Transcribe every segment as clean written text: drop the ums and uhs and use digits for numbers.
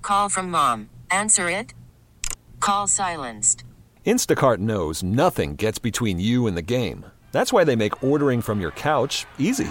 Call from mom. Answer it. Call silenced. Instacart knows nothing gets between you and the game. That's why they make ordering from your couch easy.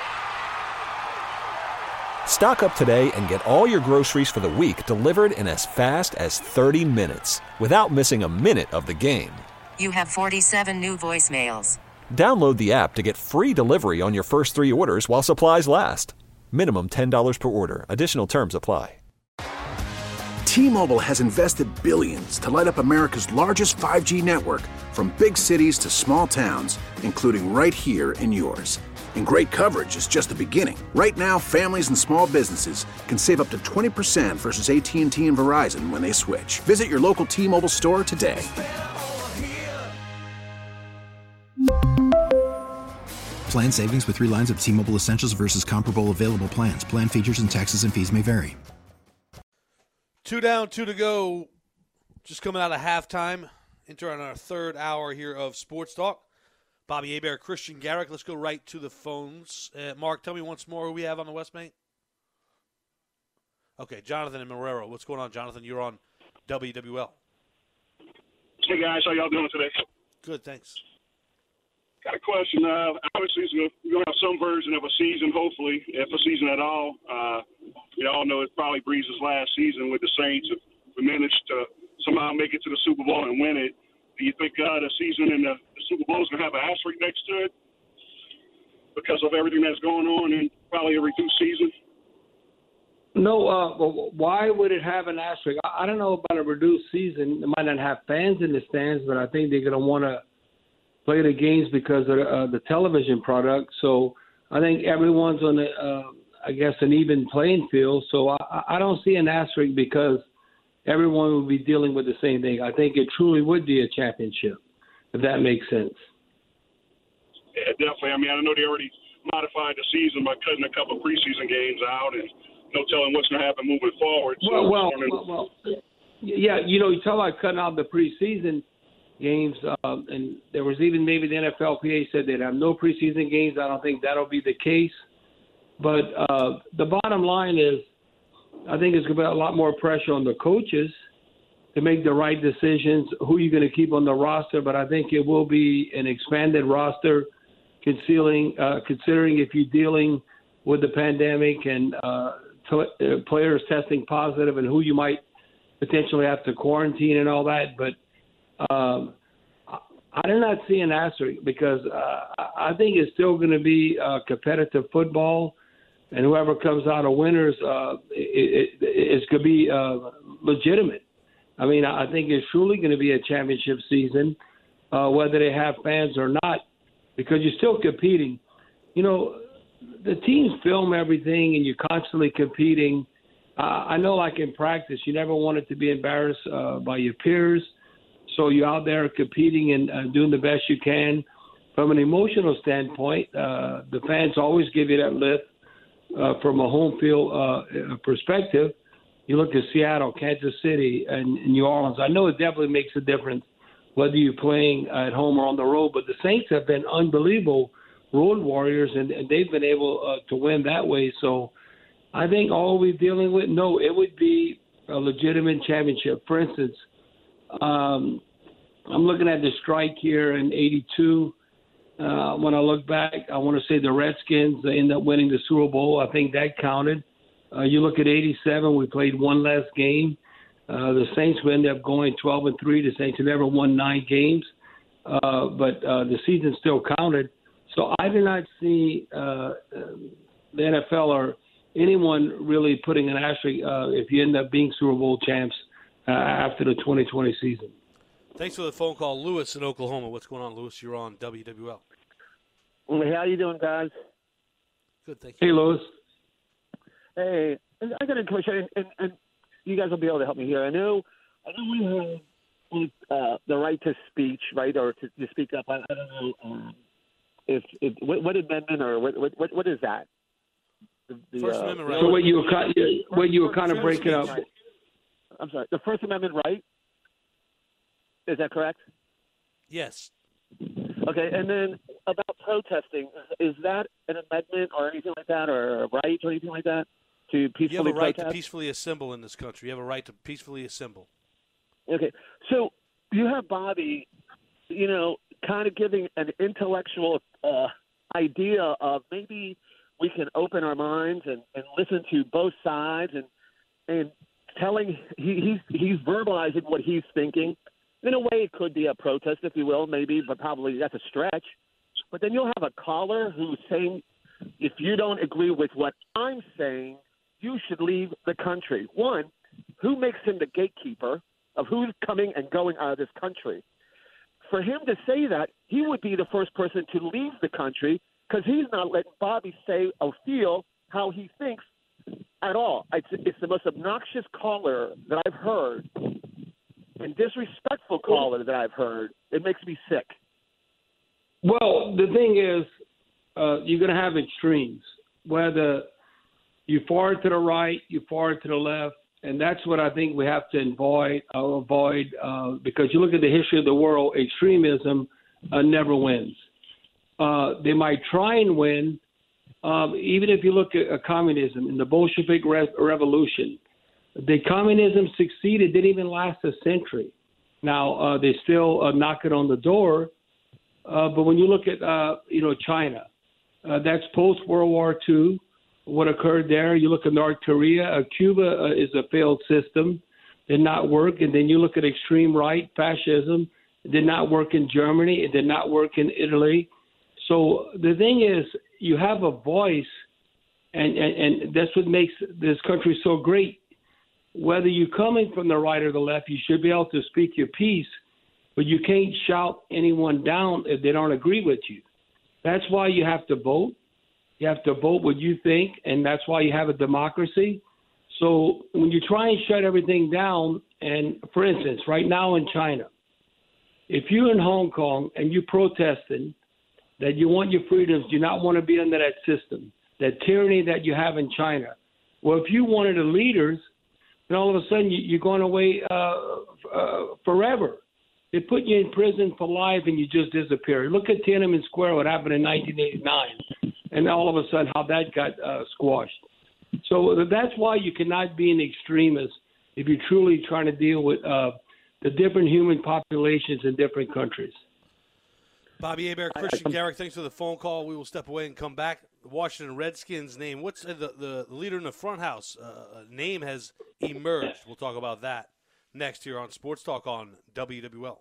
Stock up today and get all your groceries for the week delivered in as fast as 30 minutes without missing a minute of the game. You have 47 new voicemails. Download the app to get free delivery on your first 3 orders while supplies last. Minimum $10 per order. Additional terms apply. T-Mobile has invested billions to light up America's largest 5G network, from big cities to small towns, including right here in yours. And great coverage is just the beginning. Right now, families and small businesses can save up to 20% versus AT&T and Verizon when they switch. Visit your local T-Mobile store today. Plan savings with 3 lines of T-Mobile Essentials versus comparable available plans. Plan features and taxes and fees may vary. 2 down, 2 to go. Just coming out of halftime. Entering our third hour here of Sports Talk. Bobby Hebert, Christian Garrick. Let's go right to the phones. Mark, tell me once more who we have on the West Main. Okay, Jonathan and Marrero. What's going on, Jonathan? You're on WWL. Hey, guys. How y'all doing today? Good, thanks. Got a question. Obviously, we're going to have some version of a season, hopefully, if a season at all. We all know it's probably Breeze's last season with the Saints. If we manage to somehow make it to the Super Bowl and win it, do you think the season in the Super Bowl is going to have an asterisk next to it because of everything that's going on and probably a reduced season? No, why would it have an asterisk? I don't know about a reduced season. It might not have fans in the stands, but I think they're going to want to play the games because of the television product. So I think everyone's on an even playing field. So I don't see an asterisk because everyone will be dealing with the same thing. I think it truly would be a championship, if that makes sense. Yeah, definitely. I mean, I know they already modified the season by cutting a couple of preseason games out and no telling what's going to happen moving forward. Well, yeah, you talk about cutting out the preseason games, and there was even maybe the NFLPA said they'd have no preseason games. I don't think that'll be the case. But the bottom line is, I think it's going to be a lot more pressure on the coaches to make the right decisions, who you're going to keep on the roster. But I think it will be an expanded roster, considering if you're dealing with the pandemic and players testing positive and who you might potentially have to quarantine and all that. But I do not see an asterisk because I think it's still going to be competitive football. And whoever comes out of winners, it's going to be legitimate. I mean, I think it's truly going to be a championship season, whether they have fans or not, because you're still competing. You know, the teams film everything, and you're constantly competing. I know, like in practice, you never wanted to be embarrassed by your peers, so you're out there competing and doing the best you can. From an emotional standpoint, the fans always give you that lift. From a home field perspective, you look at Seattle, Kansas City, and New Orleans. I know it definitely makes a difference whether you're playing at home or on the road, but the Saints have been unbelievable road warriors, and they've been able to win that way. So I think all we're dealing with, it would be a legitimate championship. For instance, I'm looking at the strike here in '82. When I look back, I want to say the Redskins end up winning the Super Bowl. I think that counted. You look at '87, we played one less game. The Saints would end up going 12-3. The Saints have never won 9 games, but the season still counted. So I do not see the NFL or anyone really putting an asterisk if you end up being Super Bowl champs after the 2020 season. Thanks for the phone call. Lewis in Oklahoma. What's going on, Lewis? You're on WWL. Hey, how you doing, guys? Good, thank you. Hey, Lewis. Hey, I got a question, and you guys will be able to help me here. I know we have the right to speech, right, or to speak up. I don't know if what amendment or what is that? The First Amendment right. So what you were kind of breaking up. Right. I'm sorry. The First Amendment right. Is that correct? Yes. Okay, and then about protesting, is that an amendment or anything like that, or a right or anything like that? to peacefully You have a right protest? to peacefully assemble in this country. You have a right to peacefully assemble. Okay, so you have Bobby, kind of giving an intellectual idea of maybe we can open our minds and listen to both sides and telling he's verbalizing what he's thinking. In a way, it could be a protest, if you will, maybe, but probably that's a stretch. But then you'll have a caller who's saying, if you don't agree with what I'm saying, you should leave the country. One, who makes him the gatekeeper of who's coming and going out of this country? For him to say that, he would be the first person to leave the country because he's not letting Bobby say or feel how he thinks at all. It's the most obnoxious caller that I've heard and disrespectful caller that I've heard. It makes me sick. Well, the thing is, you're going to have extremes, whether you far to the right, you far to the left, and that's what I think we have to avoid because you look at the history of the world, extremism never wins. They might try and win, even if you look at communism and the Bolshevik revolution. The communism succeeded, didn't even last a century. Now, they're still knocking on the door, but when you look at, China, that's post-World War II, what occurred there. You look at North Korea, Cuba is a failed system, did not work. And then you look at extreme right, fascism, it did not work in Germany, it did not work in Italy. So the thing is, you have a voice, and that's what makes this country so great. Whether you're coming from the right or the left, you should be able to speak your piece, but you can't shout anyone down if they don't agree with you. That's why you have to vote. You have to vote what you think, and that's why you have a democracy. So when you try and shut everything down, and for instance, right now in China, if you're in Hong Kong and you're protesting that you want your freedoms, you not want to be under that system, that tyranny that you have in China. Well, if you're one of the leaders, then all of a sudden you're going away forever. They put you in prison for life and you just disappear. Look at Tiananmen Square, what happened in 1989, and all of a sudden how that got squashed. So that's why you cannot be an extremist if you're truly trying to deal with the different human populations in different countries. Bobby Hebert, Christian Garrick, thanks for the phone call. We will step away and come back. The Washington Redskins name, what's the leader in the front house name has emerged. We'll talk about that next here on Sports Talk on WWL.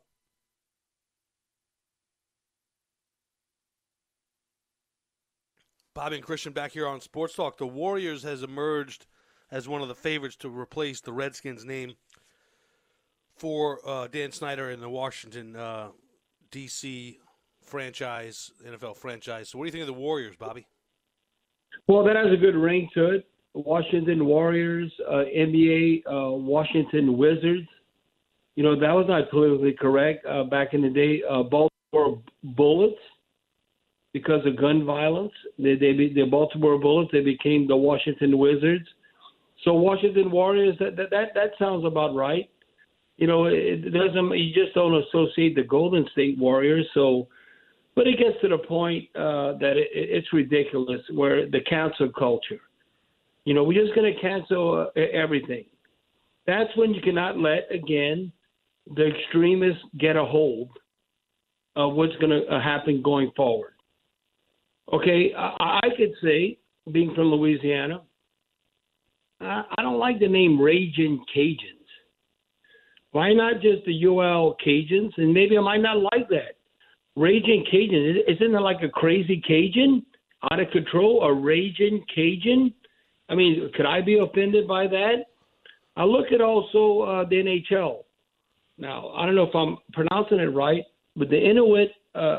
Bobby and Christian back here on Sports Talk. The Warriors has emerged as one of the favorites to replace the Redskins name for Dan Snyder in the Washington, D.C. franchise, NFL franchise. So what do you think of the Warriors, Bobby? Well, that has a good ring to it. Washington Warriors, NBA, Washington Wizards. You know, that was not politically correct back in the day. Baltimore Bullets, because of gun violence. The Baltimore Bullets, they became the Washington Wizards. So Washington Warriors, that sounds about right. You know, it doesn't. You just don't associate the Golden State Warriors. So, but it gets to the point that it's ridiculous. Where the cancel culture. You know, we're just going to cancel everything. That's when you cannot let, again, the extremists get a hold of what's going to happen going forward. Okay, I could say, being from Louisiana, I don't like the name Raging Cajuns. Why not just the UL Cajuns? And maybe I might not like that. Raging Cajun, isn't it like a crazy Cajun? Out of control, a Raging Cajun? I mean, could I be offended by that? I look at also the NHL. Now, I don't know if I'm pronouncing it right, but the Inuit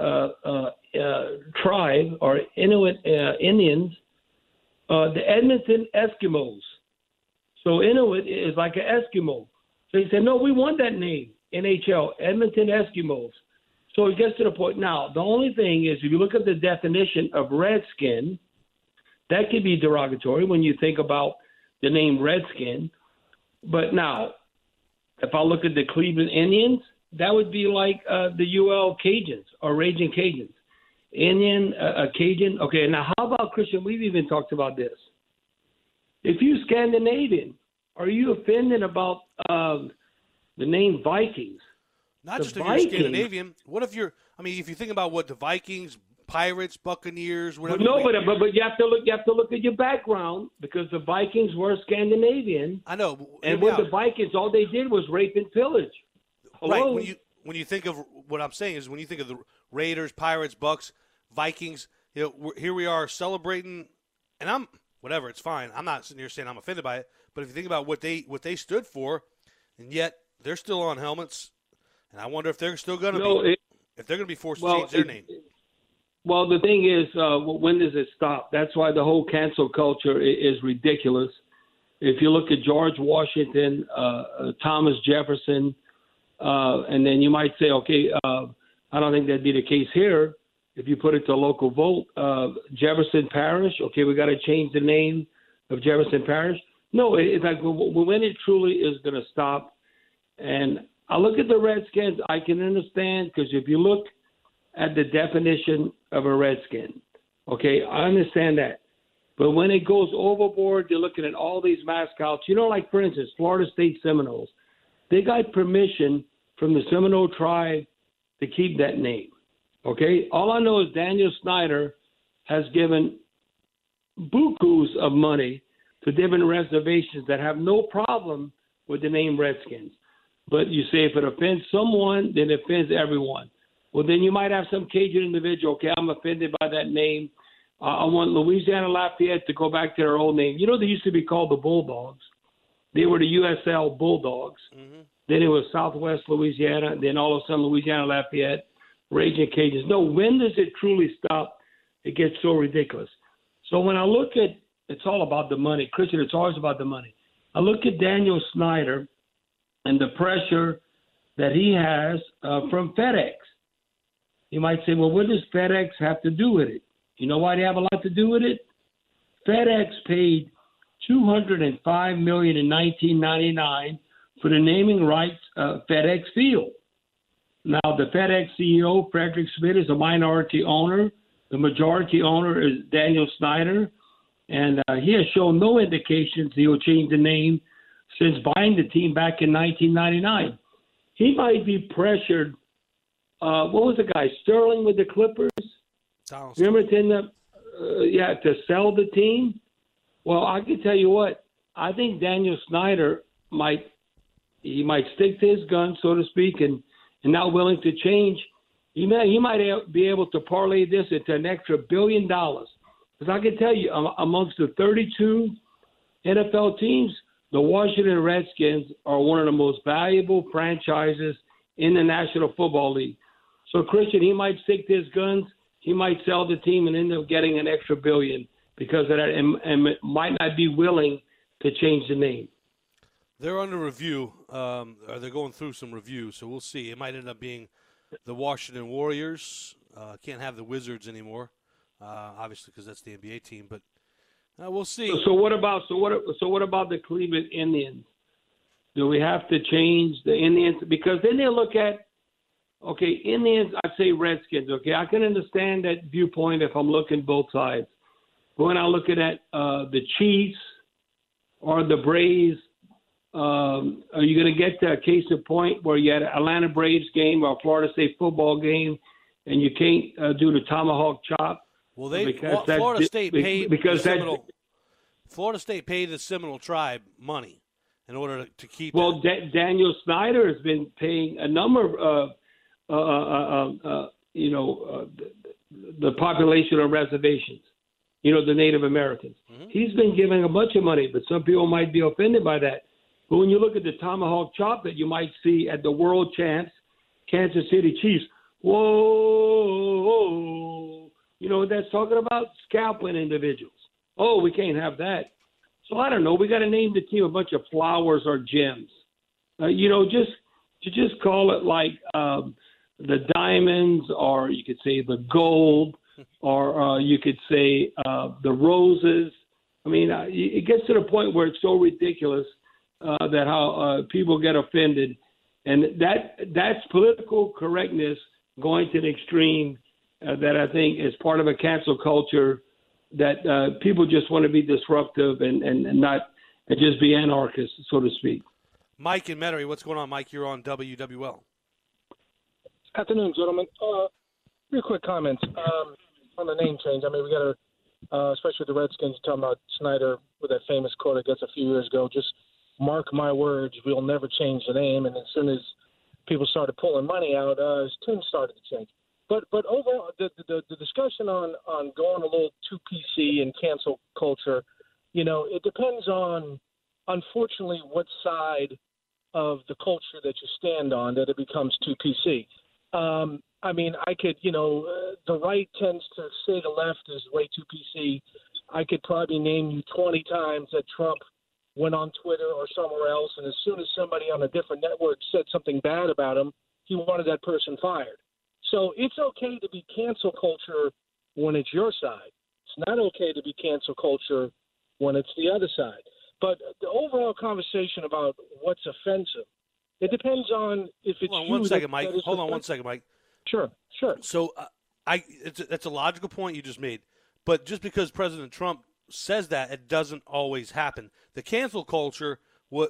tribe or Inuit Indians, the Edmonton Eskimos. So Inuit is like an Eskimo. So he said, no, we want that name, NHL, Edmonton Eskimos. So it gets to the point. Now, the only thing is if you look at the definition of redskin, that could be derogatory when you think about the name Redskin. But now, if I look at the Cleveland Indians, that would be like the UL Cajuns or Raging Cajuns. Indian, Cajun. Okay, now how about, Christian, we've even talked about this. If you Scandinavian, are you offended about the name Vikings? Not The just if Vikings- you're Scandinavian. What if you're? I mean, if you think about what the Vikings, Pirates, Buccaneers, whatever. No, but you have to look. You have to look at your background because the Vikings were Scandinavian, I know. but hear and me with out. the Vikings, all they did was rape and pillage. Right. Hello? When you think of what I'm saying is when you think of the Raiders, Pirates, Bucks, Vikings, here we are celebrating, and I'm whatever. It's fine. I'm not sitting here saying I'm offended by it. But if you think about what they stood for, and yet they're still on helmets, and I wonder if they're still going to be if they're going to be forced to change their name. Well, the thing is, when does it stop? That's why the whole cancel culture is ridiculous. If you look at George Washington, Thomas Jefferson, and then you might say, okay, I don't think that'd be the case here. If you put it to local vote, Jefferson Parish, okay, we got to change the name of Jefferson Parish. No, it's like when it truly is going to stop. And I look at the Redskins, I can understand, because if you look at the definition of a Redskin, okay, I understand that. But when it goes overboard, you're looking at all these mascots. You know, like, for instance, Florida State Seminoles. They got permission from the Seminole tribe to keep that name, okay? All I know is Daniel Snyder has given bukus of money to different reservations that have no problem with the name Redskins. But you say if it offends someone, then it offends everyone. Well, then you might have some Cajun individual, okay, I'm offended by that name. I want Louisiana Lafayette to go back to their old name. You know, they used to be called the Bulldogs. They were the USL Bulldogs. Mm-hmm. Then it was Southwest Louisiana. Then all of a sudden Louisiana Lafayette, Raging Cajuns. No, when does it truly stop? It gets so ridiculous. So when I look at, it's all about the money. Christian, it's always about the money. I look at Daniel Snyder and the pressure that he has from FedEx. You might say, well, what does FedEx have to do with it? You know why they have a lot to do with it? FedEx paid $205 million in 1999 for the naming rights of FedEx Field. Now, the FedEx CEO, Frederick Smith, is a minority owner. The majority owner is Daniel Snyder, and he has shown no indications he will change the name since buying the team back in 1999. He might be pressured. What was the guy, Sterling with the Clippers? Remember to sell the team? Well, I can tell you what, I think Daniel Snyder might stick to his guns, so to speak, and not willing to change. He might be able to parlay this into an extra $1 billion. Because I can tell you, amongst the 32 NFL teams, the Washington Redskins are one of the most valuable franchises in the National Football League. So, Christian, he might stick to his guns. He might sell the team and end up getting an extra $1 billion because of that, and might not be willing to change the name. They're under review. They're going through some review, so we'll see. It might end up being the Washington Warriors. Can't have the Wizards anymore, obviously, because that's the NBA team. But we'll see. So what about the Cleveland Indians? Do we have to change the Indians? Because then they look at, okay, Indians, I'd say Redskins. Okay, I can understand that viewpoint if I'm looking both sides. But when I look at the Chiefs or the Braves, are you going to get to a case in point where you had an Atlanta Braves game or a Florida State football game and you can't do the tomahawk chop? Well, Florida State paid the Seminole tribe money in order to keep. Well, Daniel Snyder has been paying a number of the population of reservations, the Native Americans. Mm-hmm. He's been giving a bunch of money, but some people might be offended by that. But when you look at the tomahawk chop that you might see at the World Champs, Kansas City Chiefs, whoa, that's talking about scalping individuals. Oh, we can't have that. So I don't know. We got to name the team a bunch of flowers or gems. Just call it like the diamonds, or you could say the gold, or you could say the roses. I mean, it gets to the point where it's so ridiculous that how people get offended, and that's political correctness going to the extreme that I think is part of a cancel culture that people just want to be disruptive and just be anarchists, so to speak. Mike in Metairie, what's going on, Mike? You're on WWL. Afternoon, gentlemen. Real quick comments on the name change. I mean, we got to, especially with the Redskins, talking about Snyder with that famous quote I guess a few years ago. Just mark my words, we'll never change the name. And as soon as people started pulling money out, his tune started to change. But overall, the discussion on going a little too PC and cancel culture, it depends on, unfortunately, what side of the culture that you stand on that it becomes too PC. I mean, I could, the right tends to say the left is way too PC. I could probably name you 20 times that Trump went on Twitter or somewhere else, and as soon as somebody on a different network said something bad about him, he wanted that person fired. So it's okay to be cancel culture when it's your side. It's not okay to be cancel culture when it's the other side. But the overall conversation about what's offensive, it depends on if it's Hold on one second, Mike. Hold on one second, Mike. Sure. So that's a logical point you just made. But just because President Trump says that, it doesn't always happen. The cancel culture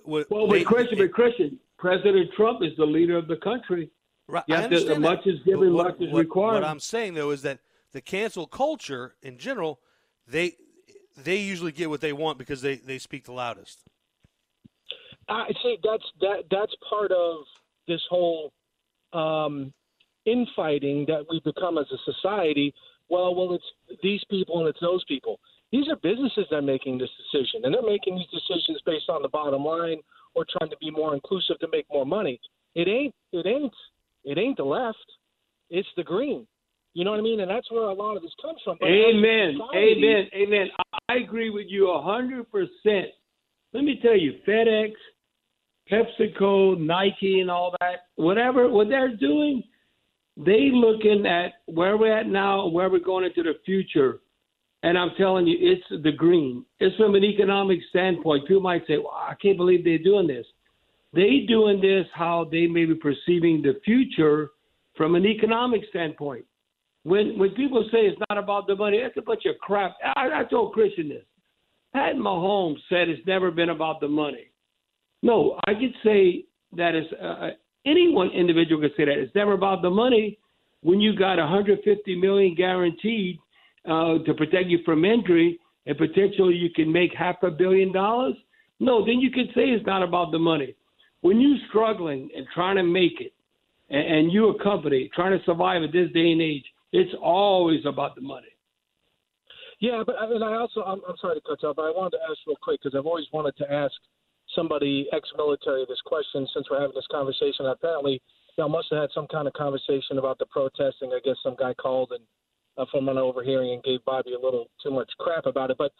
Christian, President Trump is the leader of the country. Right, you have to, much is given, much is required. What I'm saying, though, is that the cancel culture, in general, they usually get what they want because they speak the loudest. I see. That's part of this whole infighting that we've become as a society. Well, it's these people and it's those people. These are businesses that are making this decision, and they're making these decisions based on the bottom line or trying to be more inclusive to make more money. It ain't the left. It's the green. You know what I mean? And that's where a lot of this comes from. But Amen. I agree with you 100%. Let me tell you, FedEx, PepsiCo, Nike, and all that, what they're doing, they looking at where we're at now and where we're going into the future. And I'm telling you, it's the green. It's from an economic standpoint. People might say, well, I can't believe they're doing this. They doing this how they may be perceiving the future from an economic standpoint. When people say it's not about the money, that's a bunch of crap. I told Christian this. Pat Mahomes said it's never been about the money. No, I could say that any one individual could say that. It's never about the money when you got $150 million guaranteed to protect you from injury and potentially you can make $500 million. No, then you could say it's not about the money. When you're struggling and trying to make it and you're a company trying to survive at this day and age, it's always about the money. Yeah, but I'm sorry to cut you off, but I wanted to ask real quick because I've always wanted to ask somebody ex-military this question since we're having this conversation. Apparently, y'all must have had some kind of conversation about the protesting. I guess some guy called and from an overhearing and gave Bobby a little too much crap about it. But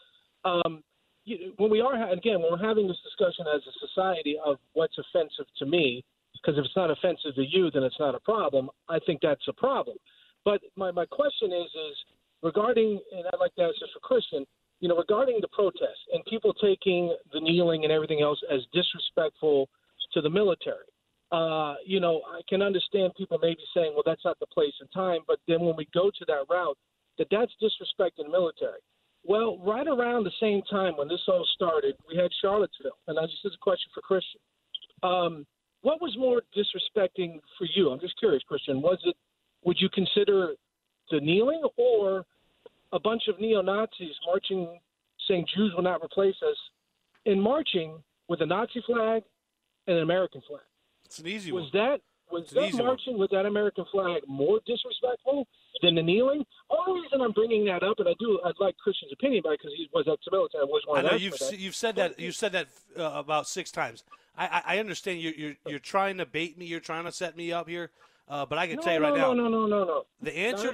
when we're having this discussion as a society of what's offensive to me, because if it's not offensive to you, then it's not a problem. I think that's a problem. But my question is regarding, and I'd like to ask this for Christian, regarding the protest and people taking the kneeling and everything else as disrespectful to the military. I can understand people maybe saying, well, that's not the place and time. But then when we go to that route, that's disrespecting the military. Well, right around the same time when this all started, we had Charlottesville. And this is a question for Christian. What was more disrespecting for you? I'm just curious, Christian. Would you consider the kneeling or a bunch of neo-Nazis marching, saying Jews will not replace us, and marching with a Nazi flag and an American flag? It's an easy one. Was that marching with that American flag more disrespectful than the kneeling? Only reason I'm bringing that up, and I'd like Christian's opinion about it because he was ex-military. I know you've said that about 6 times. I understand you're trying to bait me. You're trying to set me up here. But I can tell you right now. No. The answer to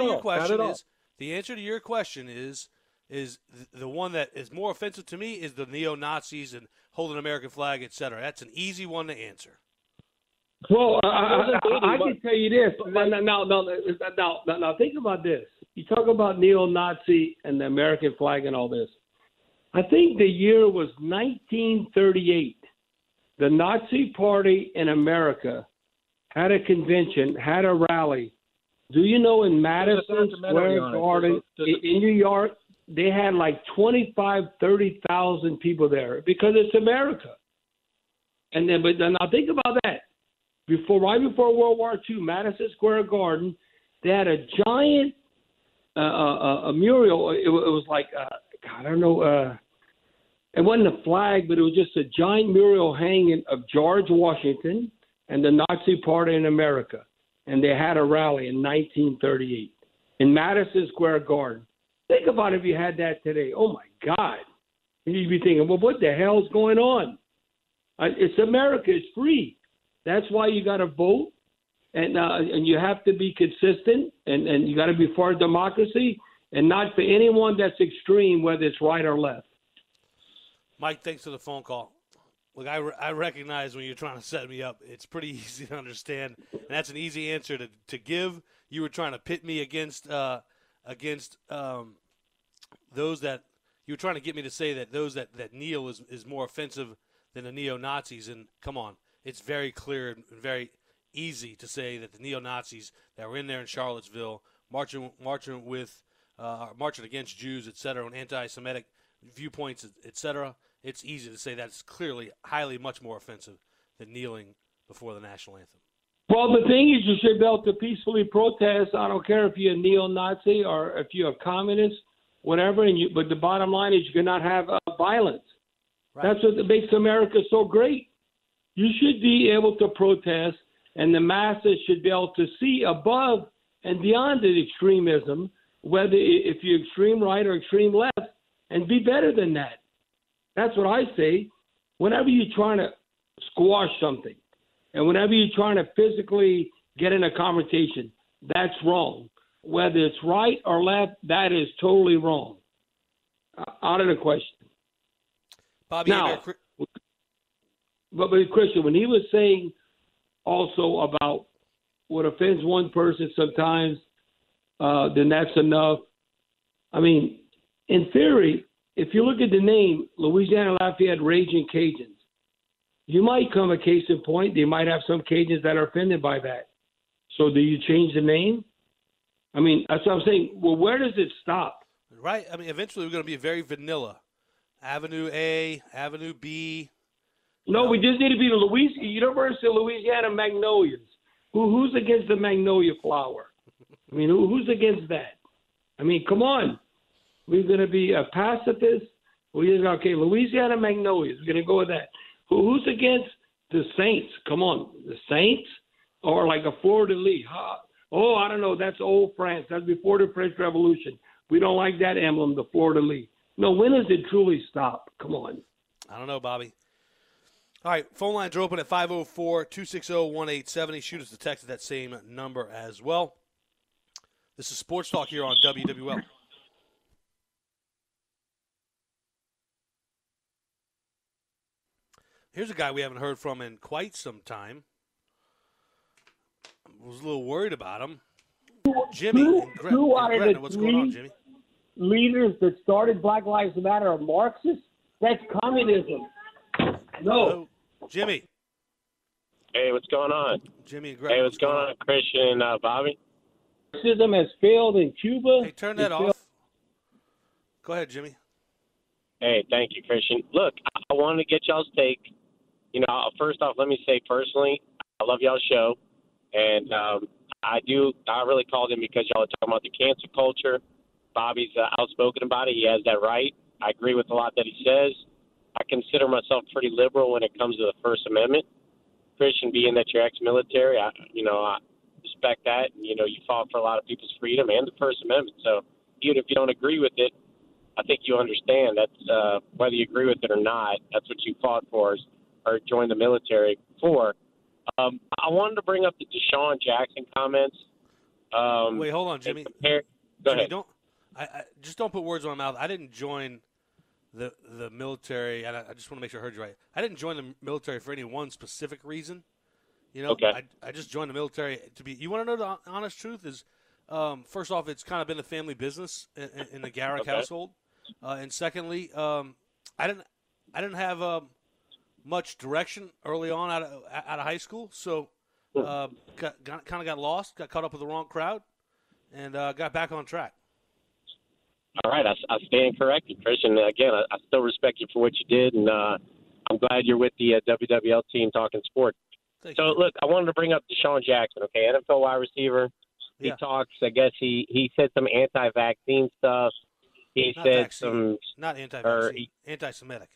your question is the one that is more offensive to me is the neo-Nazis and holding an American flag, etc. That's an easy one to answer. Well, I can tell you this. Now, think about this. You talk about neo-Nazi and the American flag and all this. I think the year was 1938. The Nazi Party in America had a convention, had a rally. Do you know in Madison Square Garden in New York, they had like 30,000 people there because it's America. And then, but now think about that. Right before World War II, Madison Square Garden, they had a giant a mural. It was like I don't know. It wasn't a flag, but it was just a giant mural hanging of George Washington and the Nazi Party in America. And they had a rally in 1938 in Madison Square Garden. Think about if you had that today. Oh, my God. You'd be thinking, well, what the hell's going on? It's America. It's free. That's why you got to vote, and you have to be consistent, and you got to be for democracy, and not for anyone that's extreme, whether it's right or left. Mike, thanks for the phone call. Look, I recognize when you're trying to set me up, it's pretty easy to understand, and that's an easy answer to give. You were trying to pit me against those that you were trying to get me to say that those that kneel is more offensive than the neo-Nazis. And come on, it's very clear and very easy to say that the neo-Nazis that were in there in Charlottesville marching against Jews, et cetera, and anti-Semitic viewpoints, et cetera, it's easy to say that's clearly highly much more offensive than kneeling before the national anthem. Well, the thing is, you should be able to peacefully protest. I don't care if you're a neo-Nazi or if you're a communist, whatever. But the bottom line is you cannot have violence. Right. That's what makes America so great. You should be able to protest, and the masses should be able to see above and beyond the extremism, whether if you're extreme right or extreme left, and be better than that. That's what I say. Whenever you're trying to squash something, and whenever you're trying to physically get in a confrontation, that's wrong. Whether it's right or left, that is totally wrong. Out of the question. Bobby, now, but Christian, when he was saying also about what offends one person sometimes, then that's enough. I mean, in theory, if you look at the name, Louisiana Lafayette Raging Cajuns, you might come a case in point. They might have some Cajuns that are offended by that. So do you change the name? I mean, that's what I'm saying. Well, where does it stop? Right. I mean, eventually we're going to be very vanilla. Avenue A, Avenue B. No, we just need to be the University of Louisiana Magnolias. Who's against the magnolia flower? I mean, who's against that? I mean, come on. We're going to be a pacifist. We're just okay. Louisiana Magnolias. We're going to go with that. Who's against the Saints? Come on, the Saints, or like a Fleur de Lis? Oh, I don't know. That's old France. That's before the French Revolution. We don't like that emblem, the Fleur de Lis. No, when does it truly stop? Come on. I don't know, Bobby. All right, phone lines are open at 504-260-1870. Shoot us a text at that same number as well. This is Sports Talk here on WWL. Here's a guy we haven't heard from in quite some time. I was a little worried about him. Jimmy in Gretna. What's going on, Jimmy? Leaders that started Black Lives Matter are Marxists? That's communism. No. Hello. Jimmy. Hey, what's going on? Jimmy and Gretna. Hey, what's going on, Christian and Bobby? Marxism has failed in Cuba. Hey, turn that off. Go ahead, Jimmy. Hey, thank you, Christian. Look, I wanted to get y'all's take. You know, first off, let me say personally, I love y'all's show. And I really called in because y'all are talking about the cancel culture. Bobby's outspoken about it. He has that right. I agree with a lot that he says. I consider myself pretty liberal when it comes to the First Amendment. Christian, being that you're ex-military, I respect that. You fought for a lot of people's freedom and the First Amendment. So even if you don't agree with it, I think you understand that whether you agree with it or not, that's what you fought for or joined the military for. I wanted to bring up the Deshaun Jackson comments. Wait, hold on, Jimmy. Go ahead. I just don't put words in my mouth. I didn't join the military. I just want to make sure I heard you right. I didn't join the military for any one specific reason. Okay. I just joined the military to be. You want to know the honest truth is, first off, it's kind of been a family business in the Garrick household, and secondly, I didn't have much direction early on out of high school, so kind of got lost, got caught up with the wrong crowd, and got back on track. All right, I stand corrected, Christian. Again, I still respect you for what you did, and I'm glad you're with the WWL team talking sport. Look, I wanted to bring up DeSean Jackson, okay, NFL wide receiver. He talks, I guess he said some anti-vaccine stuff. He not said vaccine. Not anti-vaccine, anti-Semitic.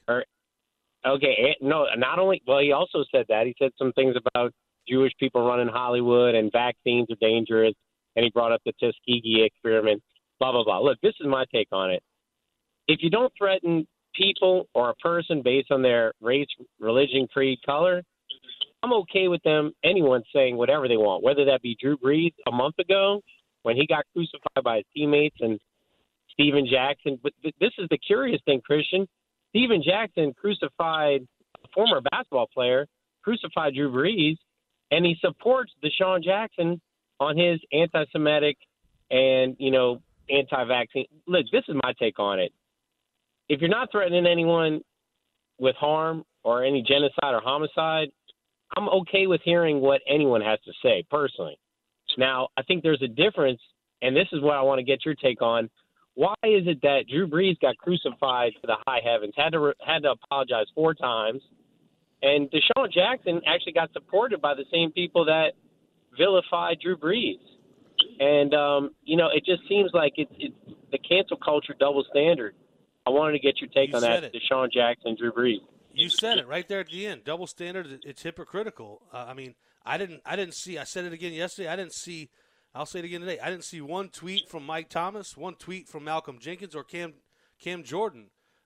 Okay, no, not only – well, he also said that. He said some things about Jewish people running Hollywood and vaccines are dangerous, and he brought up the Tuskegee experiment, blah, blah, blah. Look, this is my take on it. If you don't threaten people or a person based on their race, religion, creed, color, I'm okay with anyone saying whatever they want, whether that be Drew Brees a month ago when he got crucified by his teammates and Steven Jackson. But this is the curious thing, Christian. Steven Jackson crucified a former basketball player, crucified Drew Brees, and he supports DeSean Jackson on his anti-Semitic and, anti-vaccine. Look, this is my take on it. If you're not threatening anyone with harm or any genocide or homicide, I'm okay with hearing what anyone has to say, personally. Now, I think there's a difference, and this is what I want to get your take on. Why is it that Drew Brees got crucified to the high heavens, had to apologize 4 times, and DeSean Jackson actually got supported by the same people that vilified Drew Brees? And, it just seems like it's the cancel culture double standard. I wanted to get your take on that, DeSean Jackson, Drew Brees. You said it right there at the end. Double standard. It's hypocritical. I didn't see. I said it again yesterday. I didn't see. I'll say it again today. I didn't see one tweet from Mike Thomas, one tweet from Malcolm Jenkins or Cam Jordan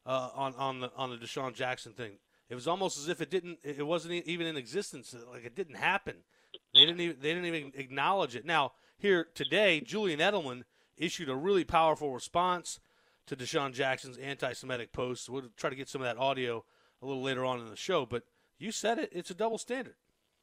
on the DeSean Jackson thing. It was almost as if it wasn't even in existence. Like it didn't happen. They didn't even acknowledge it. Now here today, Julian Edelman issued a really powerful response to DeSean Jackson's anti-Semitic posts. We'll try to get some of that audio a little later on in the show, but you said it. It's a double standard.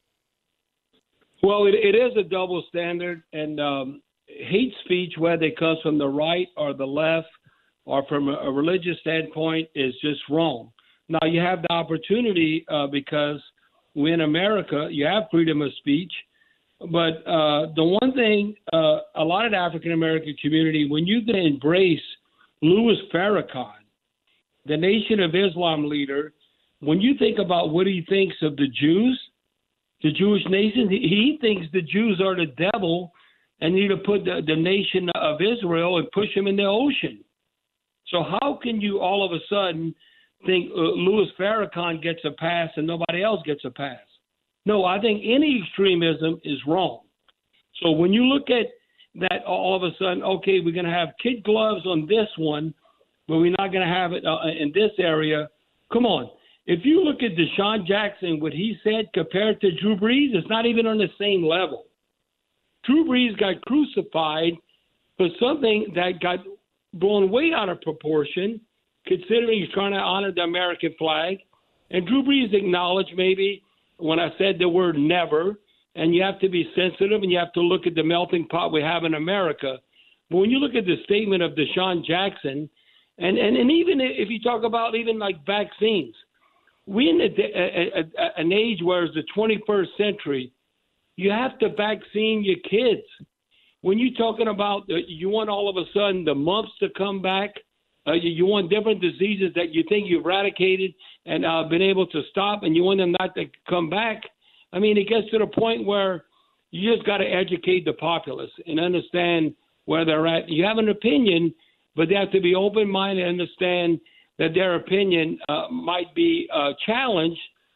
Well, it is a double standard, and hate speech, whether it comes from the right or the left or from a religious standpoint, is just wrong. Now, you have the opportunity because we in America, you have freedom of speech, but the one thing, a lot of the African-American community, when you can embrace Louis Farrakhan, the Nation of Islam leader, when you think about what he thinks of the Jews, the Jewish nation, he thinks the Jews are the devil and need to put the nation of Israel and push them in the ocean. So how can you all of a sudden think Louis Farrakhan gets a pass and nobody else gets a pass? No, I think any extremism is wrong. So when you look at that all of a sudden, okay, we're going to have kid gloves on this one, but we're not going to have it in this area. Come on. If you look at DeSean Jackson, what he said compared to Drew Brees, it's not even on the same level. Drew Brees got crucified for something that got blown way out of proportion, considering he's trying to honor the American flag. And Drew Brees acknowledged maybe when I said the word never, and you have to be sensitive and you have to look at the melting pot we have in America. But when you look at the statement of DeSean Jackson, and even if you talk about even like vaccines, we're in an age where it's the 21st century. You have to vaccine your kids. When you're talking about you want all of a sudden the mumps to come back, you want different diseases that you think you've eradicated and been able to stop, and you want them not to come back. I mean, it gets to the point where you just got to educate the populace and understand where they're at. You have an opinion, but they have to be open-minded and understand that their opinion might be challenged,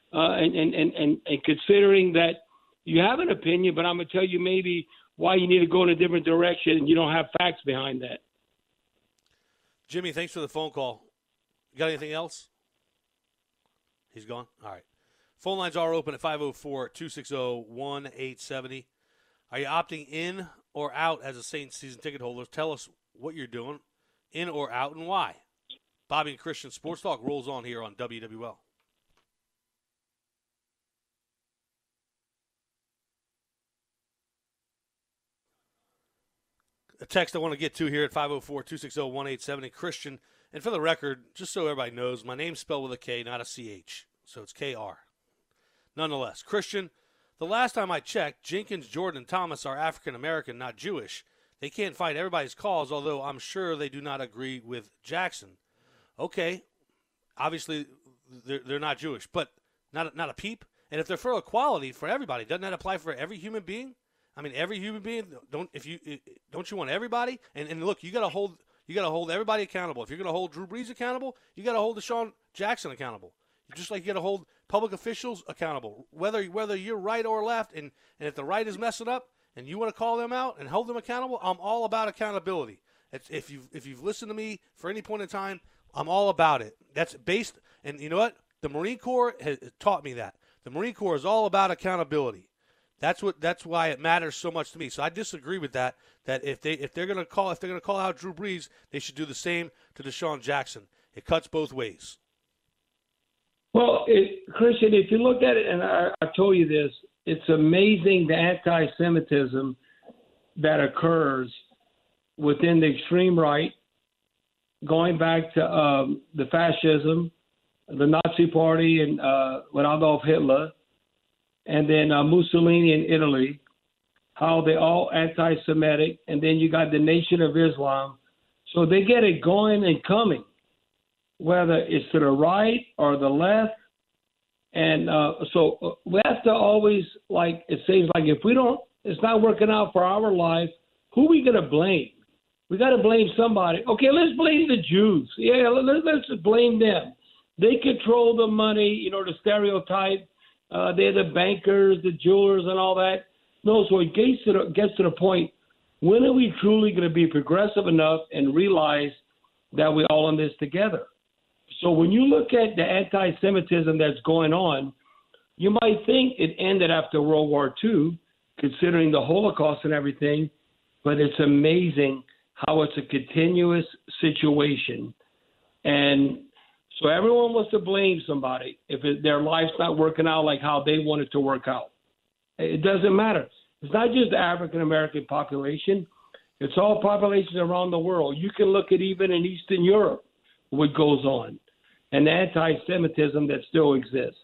and considering that you have an opinion, but I'm going to tell you maybe why you need to go in a different direction and you don't have facts behind that. Jimmy, thanks for the phone call. You got anything else? He's gone? All right. Phone lines are open at 504-260-1870. Are you opting in or out as a Saints season ticket holder? Tell us what you're doing, in or out, and why. Bobby and Christian Sports Talk rolls on here on WWL. A text I want to get to here at 504-260-1870. Christian, and for the record, just so everybody knows, my name's spelled with a K, not a CH, so it's KR. Nonetheless, Christian, the last time I checked, Jenkins, Jordan, and Thomas are African-American, not Jewish. They can't fight everybody's cause, although I'm sure they do not agree with Jackson. Okay, obviously they're not Jewish, but not a peep. And if they're for equality for everybody, doesn't that apply for every human being? I mean, every human being. Don't you want everybody? And look, you got to hold everybody accountable. If you're going to hold Drew Brees accountable, you got to hold Deshaun Jackson accountable. Just like you got to hold public officials accountable, whether you're right or left. And if the right is messing up and you want to call them out and hold them accountable, I'm all about accountability. If you've listened to me for any point in time, I'm all about it. That's based, and you know what? The Marine Corps has taught me that. The Marine Corps is all about accountability. That's why it matters so much to me. So I disagree with that. That if they're going to call out Drew Brees, they should do the same to Deshaun Jackson. It cuts both ways. Well, Christian, if you look at it, and I told you this, it's amazing the anti-Semitism that occurs within the extreme right, going back to the fascism, the Nazi Party, and with Adolf Hitler, and then Mussolini in Italy, how they're all anti-Semitic, and then you got the Nation of Islam. So they get it going and coming, whether it's to the right or the left. And so we have to always, like, it seems like if it's not working out for our life, who are we going to blame? We got to blame somebody. Okay, let's blame the Jews. Yeah, let's blame them. They control the money, the stereotype. They're the bankers, the jewelers, and all that. No, so it gets to the point, when are we truly going to be progressive enough and realize that we're all in this together? So when you look at the anti-Semitism that's going on, you might think it ended after World War II, considering the Holocaust and everything, but it's amazing how it's a continuous situation. And so everyone wants to blame somebody if their life's not working out like how they want it to work out. It doesn't matter. It's not just the African-American population. It's all populations around the world. You can look at even in Eastern Europe what goes on and the anti-Semitism that still exists.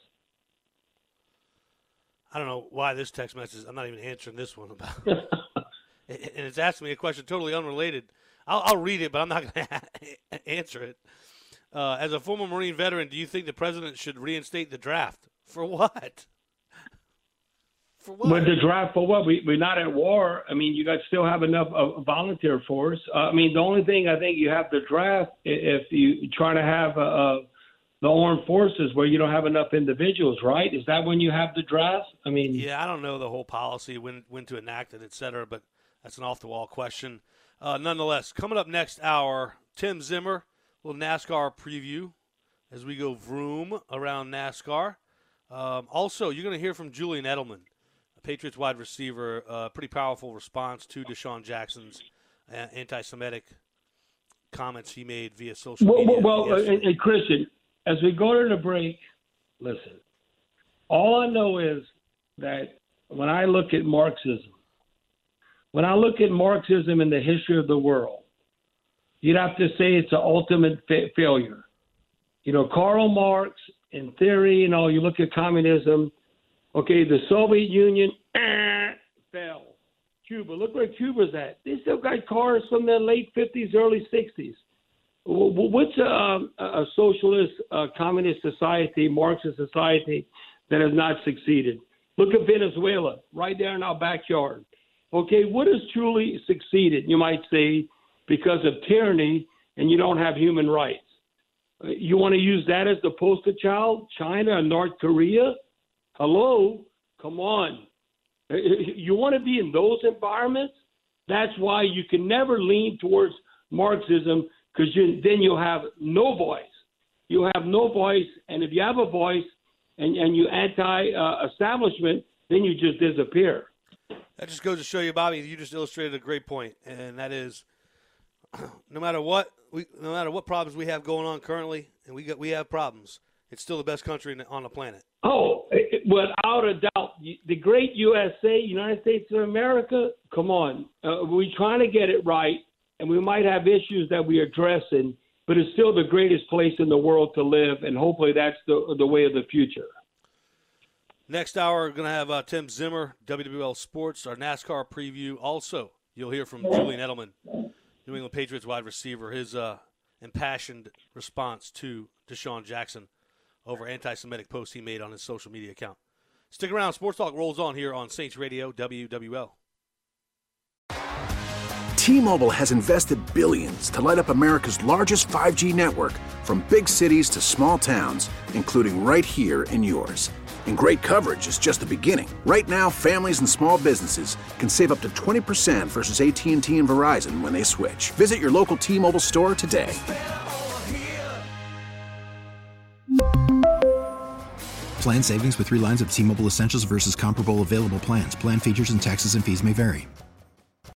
I don't know why this text message, I'm not even answering this one about and it's asking me a question totally unrelated. I'll read it, but I'm not going to answer it. As a former Marine veteran, do you think the president should reinstate the draft? For what? For what? But the draft for what? We're not at war. I mean, you guys still have enough volunteer force. The only thing I think you have to draft if you try to have the armed forces where you don't have enough individuals, right? Is that when you have the draft? Yeah, I don't know the whole policy, when to enact it, et cetera, but that's an off-the-wall question. Nonetheless, coming up next hour, Tim Zimmer, a little NASCAR preview as we go vroom around NASCAR. Also, you're going to hear from Julian Edelman, a Patriots wide receiver, pretty powerful response to Deshaun Jackson's anti-Semitic comments he made via social media. Well, and Christian, as we go to the break, listen, all I know is that when I look at Marxism, in the history of the world, you'd have to say it's an ultimate failure. Karl Marx, in theory, you look at communism. Okay, the Soviet Union fell. Cuba, look where Cuba's at. They still got cars from the late 50s, early 60s. What's a socialist, communist society, Marxist society that has not succeeded? Look at Venezuela, right there in our backyard. Okay, what has truly succeeded, you might say, because of tyranny and you don't have human rights? You want to use that as the poster child? China and North Korea? Hello? Come on. You want to be in those environments? That's why you can never lean towards Marxism, because then you'll have no voice. You have no voice, and if you have a voice and you anti-establishment, then you just disappear. That just goes to show you, Bobby, you just illustrated a great point, and that is no matter what problems we have going on currently, and we have problems, it's still the best country on the planet. Oh, without a doubt. The great USA, United States of America, come on. We're trying to get it right, and we might have issues that we're addressing, but it's still the greatest place in the world to live, and hopefully that's the way of the future. Next hour, we're going to have Tim Zimmer, WWL Sports, our NASCAR preview. Also, You'll hear from Julian Edelman, New England Patriots wide receiver, his impassioned response to Deshaun Jackson over anti-Semitic posts he made on his social media account. Stick around. Sports Talk rolls on here on Saints Radio, WWL. T-Mobile has invested billions to light up America's largest 5G network, from big cities to small towns, including right here in yours. And great coverage is just the beginning. Right now, families and small businesses can save up to 20% versus AT&T and Verizon when they switch. Visit your local T-Mobile store today. Plan savings with 3 lines of T-Mobile Essentials versus comparable available plans. Plan features and taxes and fees may vary.